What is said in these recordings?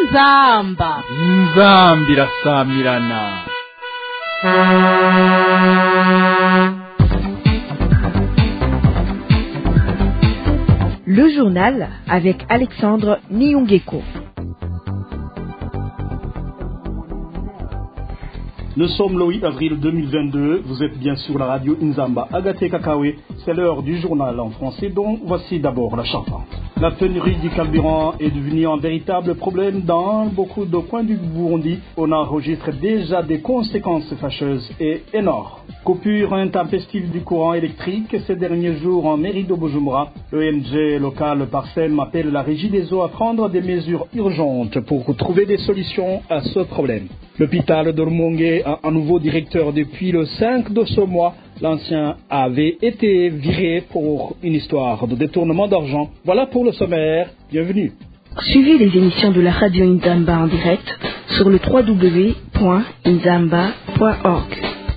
inzamba irasamirana. Le journal avec Alexandre Niungeko. Nous sommes le 8 avril 2022, vous êtes bien sur la radio Inzamba Agaté Kakawe, c'est l'heure du journal en français dont voici d'abord la charpente. La pénurie du carburant est devenue un véritable problème dans beaucoup de coins du Burundi. On enregistre déjà des conséquences fâcheuses et énormes. Coupure intempestive du courant électrique ces derniers jours en mairie de Bujumbura. L'ONG locale Parsem appelle la régie des eaux à prendre des mesures urgentes pour trouver des solutions à ce problème. L'hôpital de Rumonge a un nouveau directeur depuis le 5 de ce mois. L'ancien avait été viré pour une histoire de détournement d'argent. Voilà pour le sommaire. Bienvenue. Suivez les émissions de la radio Inzamba en direct sur le www.inzamba.org.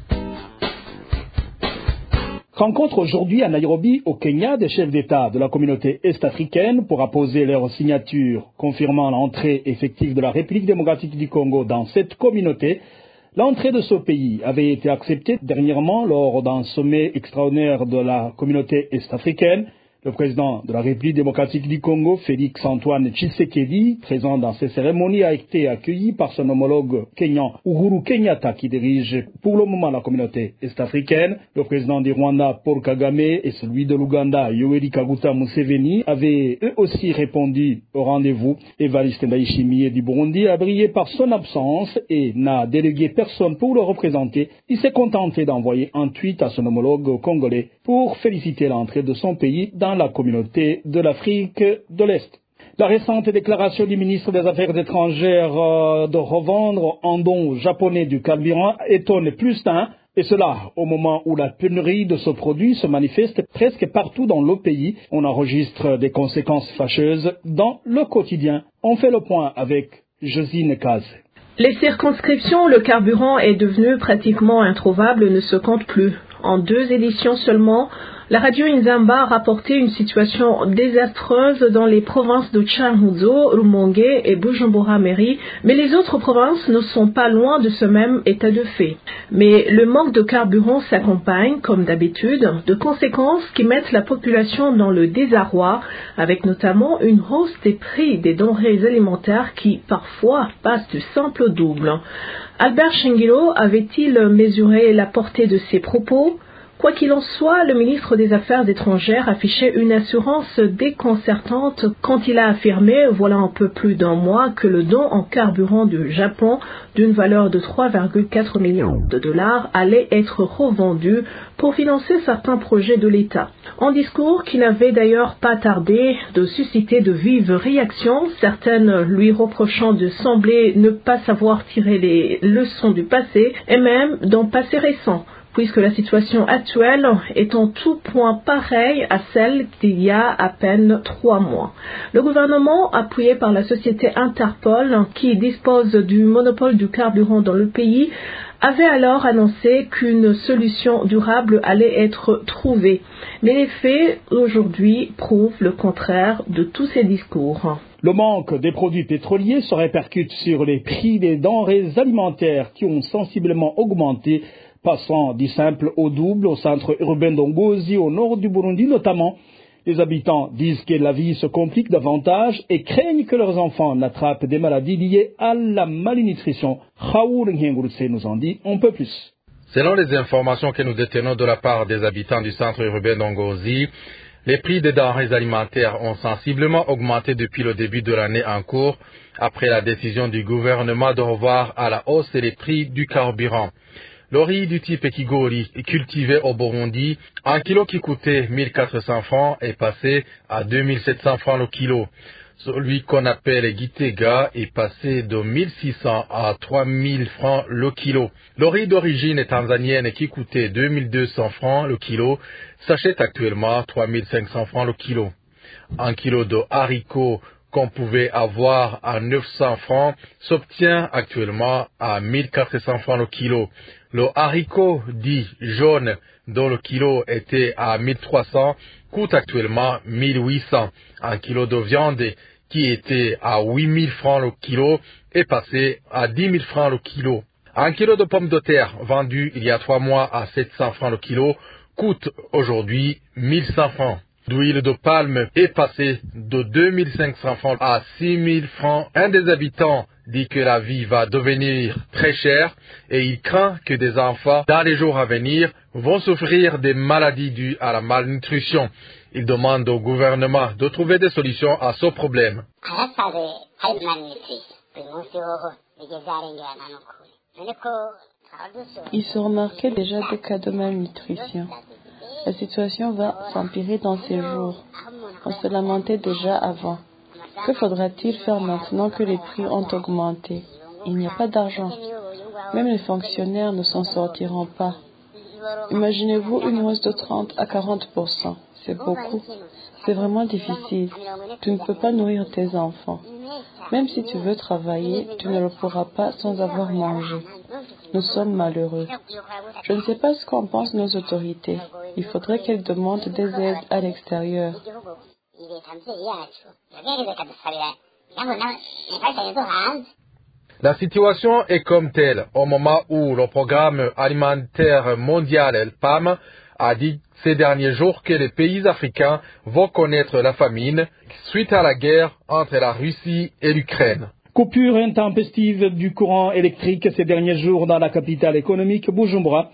Rencontre aujourd'hui à Nairobi, au Kenya, des chefs d'État de la communauté est-africaine pour apposer leur signature confirmant l'entrée effective de la République démocratique du Congo dans cette communauté. L'entrée de ce pays avait été acceptée dernièrement lors d'un sommet extraordinaire de la communauté est-africaine. Le président de la République démocratique du Congo, Félix Antoine Tshisekedi, présent dans ces cérémonies, a été accueilli par son homologue kenyan Uhuru Kenyatta, qui dirige pour le moment la communauté est-africaine. Le président du Rwanda, Paul Kagame, et celui de l'Ouganda, Yoweri Kaguta Museveni, avaient eux aussi répondu au rendez-vous. Evariste Ndayishimiye du Burundi a brillé par son absence et n'a délégué personne pour le représenter. Il s'est contenté d'envoyer un tweet à son homologue congolais pour féliciter l'entrée de son pays dans la communauté de l'Afrique de l'Est. La récente déclaration du ministre des Affaires étrangères de revendre en don japonais du carburant étonne plus d'un, et cela au moment où la pénurie de ce produit se manifeste presque partout dans le pays. On enregistre des conséquences fâcheuses dans le quotidien. On fait le point avec Josine Kaz. Les circonscriptions, le carburant est devenu pratiquement introuvable, ne se compte plus. En 2 éditions seulement, la radio Inzamba a rapporté une situation désastreuse dans les provinces de Changuzo, Rumonge et Bujumbura-Mairie, mais les autres provinces ne sont pas loin de ce même état de fait. Mais le manque de carburant s'accompagne, comme d'habitude, de conséquences qui mettent la population dans le désarroi, avec notamment une hausse des prix des denrées alimentaires qui, parfois, passent du simple au double. Albert Shingiro avait-il mesuré la portée de ses propos ? Quoi qu'il en soit, le ministre des Affaires étrangères affichait une assurance déconcertante quand il a affirmé, voilà un peu plus d'un mois, que le don en carburant du Japon d'une valeur de 3,4 millions de dollars allait être revendu pour financer certains projets de l'État. Un discours qui n'avait d'ailleurs pas tardé de susciter de vives réactions, certaines lui reprochant de sembler ne pas savoir tirer les leçons du passé et même d'un passé récent, puisque la situation actuelle est en tout point pareille à celle d'il y a à peine 3 mois. Le gouvernement, appuyé par la société Interpol, qui dispose du monopole du carburant dans le pays, avait alors annoncé qu'une solution durable allait être trouvée. Mais les faits, aujourd'hui, prouvent le contraire de tous ces discours. Le manque des produits pétroliers se répercute sur les prix des denrées alimentaires qui ont sensiblement augmenté, passant du simple au double au centre urbain d'Ongozi, au nord du Burundi notamment. Les habitants disent que la vie se complique davantage et craignent que leurs enfants n'attrapent des maladies liées à la malnutrition. Raoul Ngengurutse nous en dit un peu plus. Selon les informations que nous détenons de la part des habitants du centre urbain d'Ongozi, les prix des denrées alimentaires ont sensiblement augmenté depuis le début de l'année en cours, après la décision du gouvernement de revoir à la hausse les prix du carburant. Le riz du type Ekigori, cultivé au Burundi, un kilo qui coûtait 1400 francs est passé à 2700 francs le kilo. Celui qu'on appelle Gitega est passé de 1600 à 3000 francs le kilo. Le riz d'origine tanzanienne qui coûtait 2200 francs le kilo s'achète actuellement 3500 francs le kilo. Un kilo de haricots qu'on pouvait avoir à 900 francs s'obtient actuellement à 1400 francs le kilo. Le haricot dit jaune, dont le kilo était à 1300, coûte actuellement 1800. Un kilo de viande qui était à 8 000 francs le kilo, est passé à 10 000 francs le kilo. Un kilo de pommes de terre vendu il y a 3 mois à 700 francs le kilo coûte aujourd'hui 1 100 francs. L'huile de palme est passée de 2 500 francs à 6 000 francs. Un des habitants dit que la vie va devenir très chère et il craint que des enfants, dans les jours à venir, vont souffrir des maladies dues à la malnutrition. Il demande au gouvernement de trouver des solutions à ce problème. Il se remarquait déjà des cas de malnutrition. La situation va s'empirer dans ces jours. On se lamentait déjà avant. Que faudra-t-il faire maintenant que les prix ont augmenté? Il n'y a pas d'argent. Même les fonctionnaires ne s'en sortiront pas. Imaginez-vous une hausse de 30 à 40%. C'est beaucoup. C'est vraiment difficile. Tu ne peux pas nourrir tes enfants. Même si tu veux travailler, tu ne le pourras pas sans avoir mangé. Nous sommes malheureux. Je ne sais pas ce qu'en pensent nos autorités. Il faudrait qu'elles demandent des aides à l'extérieur. La situation est comme telle au moment où le programme alimentaire mondial, le PAM, a dit ces derniers jours que les pays africains vont connaître la famine suite à la guerre entre la Russie et l'Ukraine. Coupure intempestive du courant électrique ces derniers jours dans la capitale économique Bujumbura.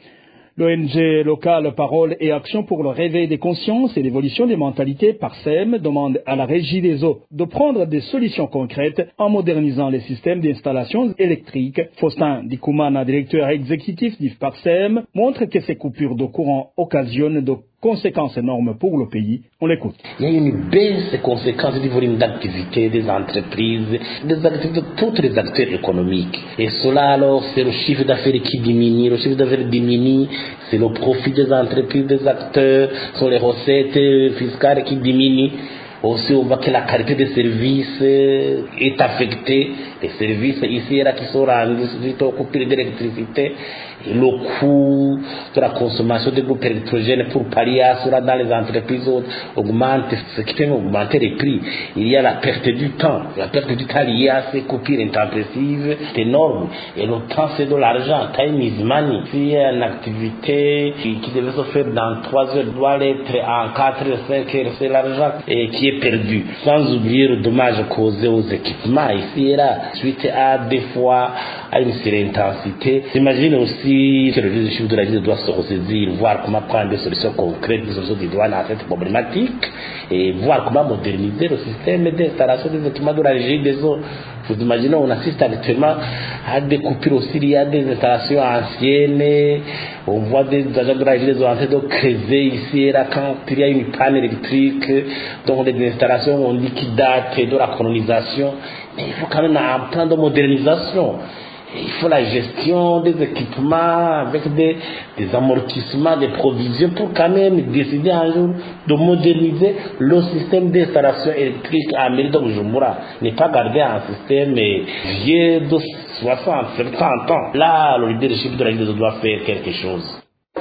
L'ONG locale Parole et Action pour le réveil des consciences et l'évolution des mentalités PARSEM demande à la Régie des eaux de prendre des solutions concrètes en modernisant les systèmes d'installation électrique. Faustin Dikoumana, directeur exécutif du PARSEM, montre que ces coupures de courant occasionnent de conséquences énormes pour le pays. On l'écoute. Il y a une baisse des conséquences du volume d'activité des entreprises, des activités de tous les acteurs économiques. Et cela alors, c'est le chiffre d'affaires qui diminue. Le chiffre d'affaires diminue, c'est le profit des entreprises, des acteurs, ce sont les recettes fiscales qui diminuent. Aussi, on voit que la qualité des services est affectée. Les services ici et là qui sont rendus suite aux coupures d'électricité. Et le coût de la consommation des groupes électrogènes pour pallier à cela dans les entreprises augmente, ce qui fait augmenter les prix. Il y a la perte du temps. La perte du temps liée à ces coupures intempestives est énorme. Et le temps, c'est de l'argent. Time is money. S'il y a une activité qui devait se faire dans 3 heures, doit l'être en 4 ou 5 heures. C'est l'argent qui est perdu. Sans oublier le dommage causé aux équipements ici et là, suite à des fois à une surintensité. J'imagine aussi que le chef de la ville doit se ressaisir, voir comment prendre des solutions concrètes, des solutions idoines à cette problématique et voir comment moderniser le système d'installation des équipements de la régie des eaux. Vous imaginez, on assiste actuellement à des coupures aussi, il y a des installations anciennes, on voit des agents de la régie des eaux en train de creuser ici et là quand il y a une panne électrique, donc des installations on dit qui datent de la colonisation, mais il faut quand même un plan de modernisation. Il faut la gestion des équipements avec des amortissements, des provisions pour quand même décider un jour de moderniser le système d'installation électrique à Mairie de Bujumbura. Ne pas garder un système vieux de 60, 70 ans. Là, le leadership de la ville doit faire quelque chose.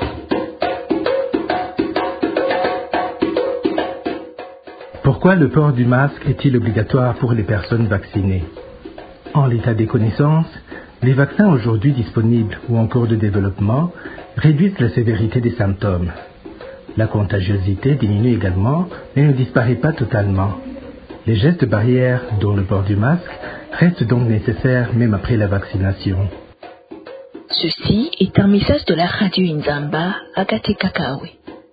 Pourquoi le port du masque est-il obligatoire pour les personnes vaccinées? En l'état des connaissances, les vaccins aujourd'hui disponibles ou en cours de développement réduisent la sévérité des symptômes. La contagiosité diminue également, mais ne disparaît pas totalement. Les gestes barrières, dont le port du masque, restent donc nécessaires même après la vaccination. Ceci est un message de la radio Inzamba, Agathe Kakawe.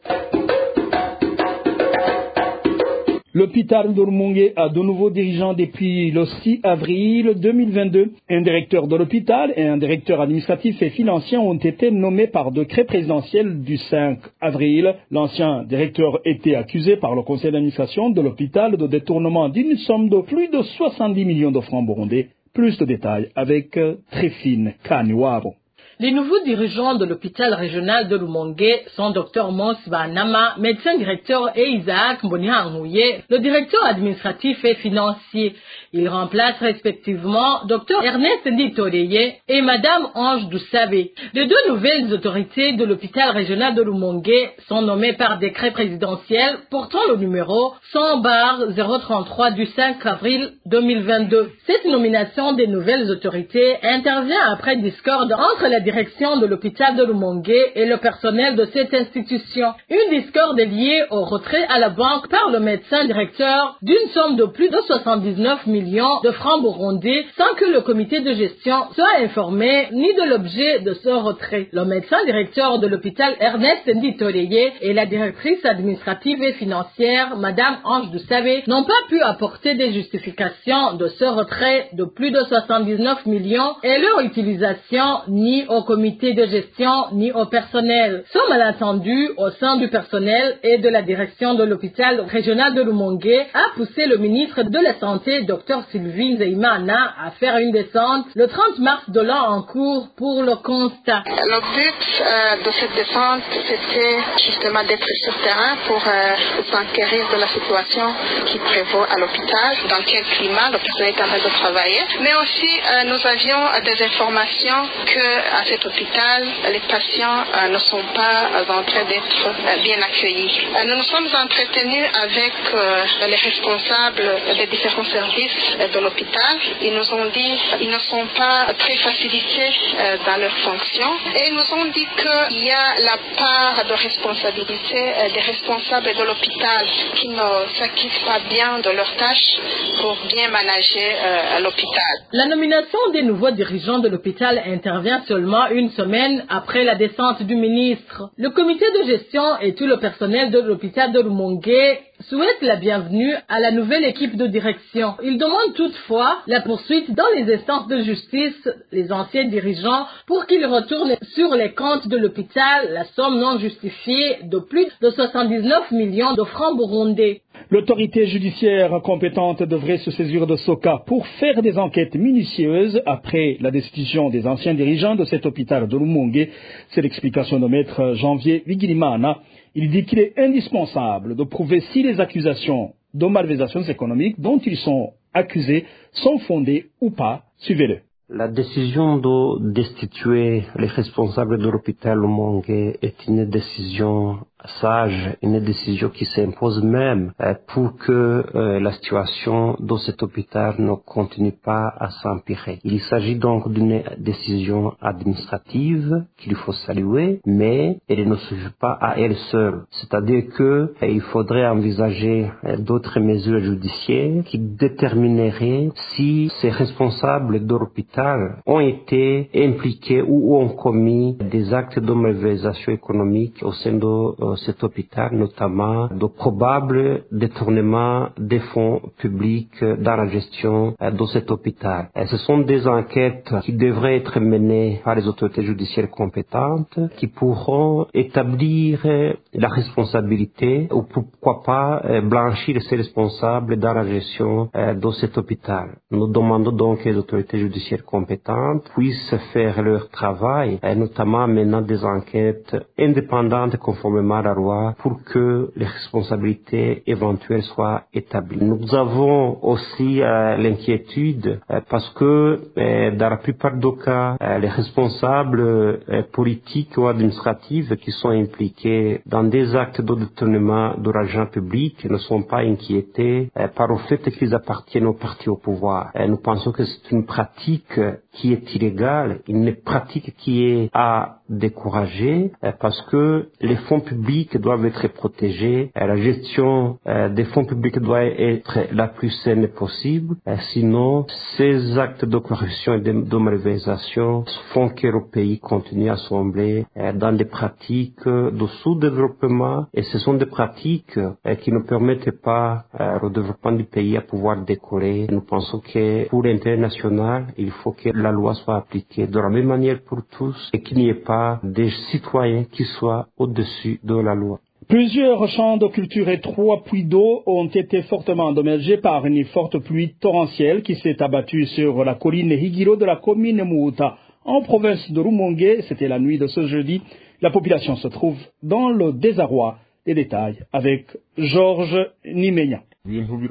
L'hôpital de Rumonge a de nouveaux dirigeants depuis le 6 avril 2022. Un directeur de l'hôpital et un directeur administratif et financier ont été nommés par décret présidentiel du 5 avril. L'ancien directeur était accusé par le conseil d'administration de l'hôpital de détournement d'une somme de plus de 70 millions de francs burundais. Plus de détails avec Tréfine Kaniwabo. Les nouveaux dirigeants de l'hôpital régional de Rumongue sont Dr Mons Banama, médecin directeur, et Isaac Mbonihanguye, le directeur administratif et financier. Ils remplacent respectivement Dr Ernest Nditoreye et Madame Ange Doussabé. Les deux nouvelles autorités de l'hôpital régional de Rumongue sont nommées par décret présidentiel portant le numéro 100/033 du 5 avril 2022. Cette nomination des nouvelles autorités intervient après discorde entre la direction de l'hôpital de Rumongue et le personnel de cette institution. Une discorde est liée au retrait à la banque par le médecin directeur d'une somme de plus de 79 millions de francs burundais sans que le comité de gestion soit informé ni de l'objet de ce retrait. Le médecin directeur de l'hôpital Ernest Nditoreye et la directrice administrative et financière Madame Ange Doussabé n'ont pas pu apporter des justifications de ce retrait de plus de 79 millions et leur utilisation ni au comité de gestion ni au personnel. Ce malentendu au sein du personnel et de la direction de l'hôpital régional de Rumongue a poussé le ministre de la Santé, Dr Sylvie Nzeimana, à faire une descente le 30 mars de l'an en cours pour le constat. Le but de cette descente, c'était justement d'être sur terrain pour s'enquérir de la situation qui prévaut à l'hôpital, dans quel climat le personnel est en train de travailler. Mais aussi, nous avions des informations qu'à cet hôpital, les patients ne sont pas en train d'être bien accueillis. Nous nous sommes entretenus avec les responsables des différents services de l'hôpital. Ils nous ont dit qu'ils ne sont pas très facilités dans leurs fonctions et ils nous ont dit qu'il y a la part de responsabilité des responsables de l'hôpital qui ne s'acquittent pas bien de leurs tâches pour bien manager l'hôpital. La nomination des nouveaux dirigeants de l'hôpital intervient seulement une semaine après la descente du ministre. Le comité de gestion et tout le personnel de l'hôpital de Rumongue souhaitent la bienvenue à la nouvelle équipe de direction. Ils demandent toutefois la poursuite dans les instances de justice, les anciens dirigeants, pour qu'ils retournent sur les comptes de l'hôpital la somme non justifiée de plus de 79 millions de francs burundais. L'autorité judiciaire compétente devrait se saisir de ce cas pour faire des enquêtes minutieuses après la destitution des anciens dirigeants de cet hôpital de Rumongue. C'est l'explication de maître Janvier Vigilimana. Il dit qu'il est indispensable de prouver si les accusations de malversations économiques dont ils sont accusés sont fondées ou pas. Suivez-le. La décision de destituer les responsables de l'hôpital Rumongue est une décision sage, une décision qui s'impose même pour que la situation de cet hôpital ne continue pas à s'empirer. Il s'agit donc d'une décision administrative qu'il faut saluer, mais elle ne suffit pas à elle seule. C'est-à-dire que il faudrait envisager d'autres mesures judiciaires qui détermineraient si ces responsables de l'hôpital ont été impliqués ou ont commis des actes de malversation économique au sein de cet hôpital, notamment de probables détournements des fonds publics dans la gestion de cet hôpital. Ce sont des enquêtes qui devraient être menées par les autorités judiciaires compétentes qui pourront établir la responsabilité ou pourquoi pas blanchir ces responsables dans la gestion de cet hôpital. Nous demandons donc que les autorités judiciaires compétentes puissent faire leur travail, notamment menant des enquêtes indépendantes conformément à la loi pour que les responsabilités éventuelles soient établies. Nous avons aussi l'inquiétude parce que dans la plupart des cas, les responsables politiques ou administratifs qui sont impliqués dans des actes de détournement de l'argent public ne sont pas inquiétés par le fait qu'ils appartiennent au parti au pouvoir. Nous pensons que c'est une pratique qui est illégale, une pratique qui est à décourager parce que les fonds publics doivent être protégés, la gestion des fonds publics doit être la plus saine possible, sinon ces actes de corruption et de malversation font que le pays continue à sombrer dans des pratiques de sous-développement et ce sont des pratiques qui ne permettent pas au développement du pays à pouvoir décoller. Nous pensons que pour l'intérêt national, il faut que la loi soit appliquée de la même manière pour tous et qu'il n'y ait pas des citoyens qui soient au-dessus de la loi. Plusieurs champs de culture et 3 puits d'eau ont été fortement endommagés par une forte pluie torrentielle qui s'est abattue sur la colline Higiro de la commune Mouta En province de Rumongue, c'était la nuit de ce jeudi, la population se trouve dans le désarroi. Les détails avec Georges Nimenya. Nous sommes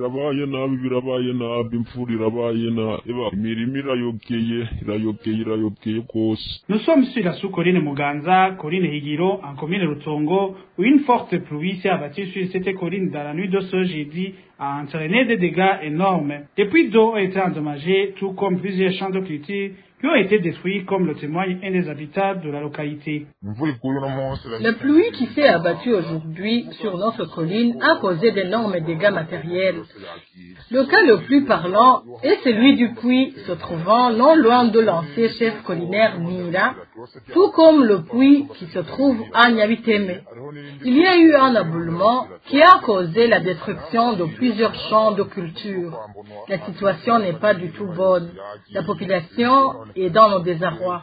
sur la sous-colline Muganza, colline Higiro, en commune Rutongo, où une forte pluie s'est abattue sur cette colline dans la nuit de ce jeudi, a entraîné des dégâts énormes. Des puits d'eau ont été endommagés, tout comme plusieurs champs de culture qui ont été détruits, comme le témoigne un des habitants de la localité. La pluie qui s'est abattue aujourd'hui sur notre colline a causé d'énormes dégâts matériels. Le cas le plus parlant est celui du puits se trouvant non loin de l'ancien chef collinaire Nira, tout comme le puits qui se trouve à Nyabiteme. Il y a eu un aboulement qui a causé la destruction de plusieurs champs de culture. La situation n'est pas du tout bonne. La population est dans le désarroi.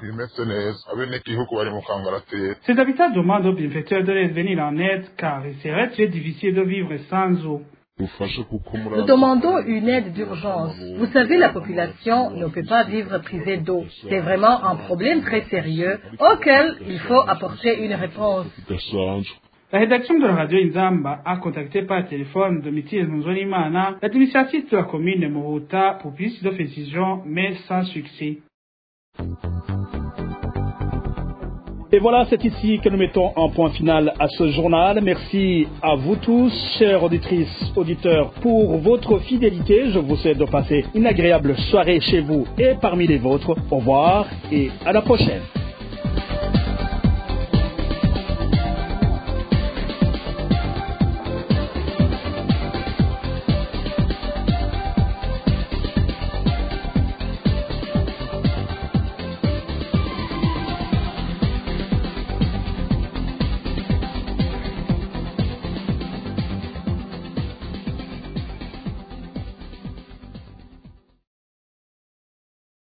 Ces habitants demandent aux bienfaiteurs de les venir en aide car il serait très difficile de vivre sans eau. Nous demandons une aide d'urgence. Vous savez, la population ne peut pas vivre privée d'eau. C'est vraiment un problème très sérieux auquel il faut apporter une réponse. La rédaction de la radio Inzamba a contacté par téléphone Domitille Nzonimana, l'administratif de la commune de Moruta, pour plus de précisions, mais sans succès. Et voilà, c'est ici que nous mettons un point final à ce journal. Merci à vous tous, chères auditrices, auditeurs, pour votre fidélité. Je vous souhaite de passer une agréable soirée chez vous et parmi les vôtres. Au revoir et à la prochaine.